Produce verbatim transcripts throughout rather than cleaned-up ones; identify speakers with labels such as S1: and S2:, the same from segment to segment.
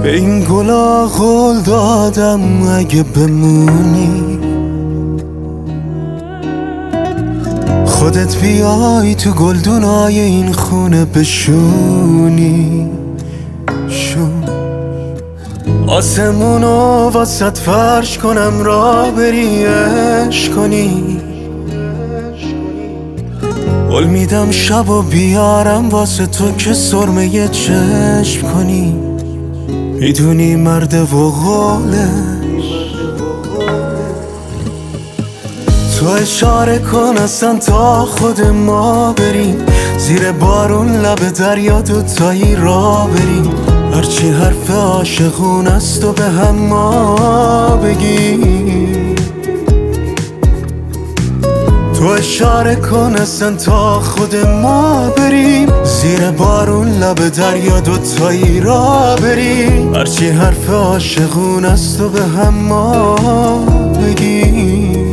S1: به این گلا قول دادم اگه بمونی خودت بیای تو گلدونای این خونه بشونی شون آسمونو واسط فرش کنم را بری عشق کنی قول میدم شبو بیارم واسه تو که سرمه چشم کنی میدونی مرده و قولش تو اشاره کن اصلا تا خود ما بریم زیر بارون لب دریا دوتایی را بریم هرچی حرف عاشقون است و به هم ما بگیم تو اشاره کن اصلا تا خود ما بریم زیر بارون لب دریا دوتایی را بریم هرچی حرف عاشقون است و به هم ما بگیم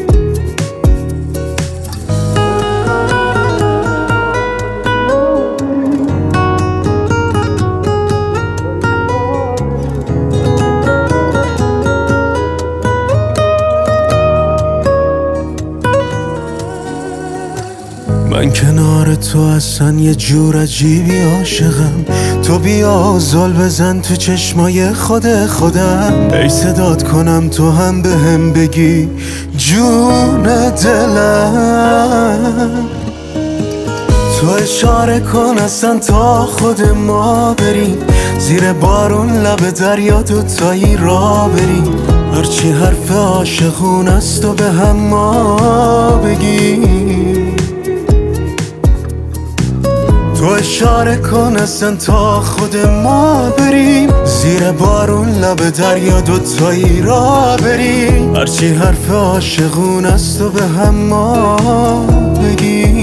S1: من کنار تو اصلا یه جور عجیبی عاشقم تو بیا زل بزن تو چشمای خود خودم ای صدات کنم تو هم به هم بگی جون دلم تو اشاره کن اصلا تا خود ما بریم زیر بارون لب دریا دوتایی را بریم هرچی حرف عاشقون است و به هم ما بگیم تو اشاره کن اصلا تا خود ما بریم زیر بارون لب دریا دوتایی را بریم هرچی حرف عاشقون است و به هم ما بگیم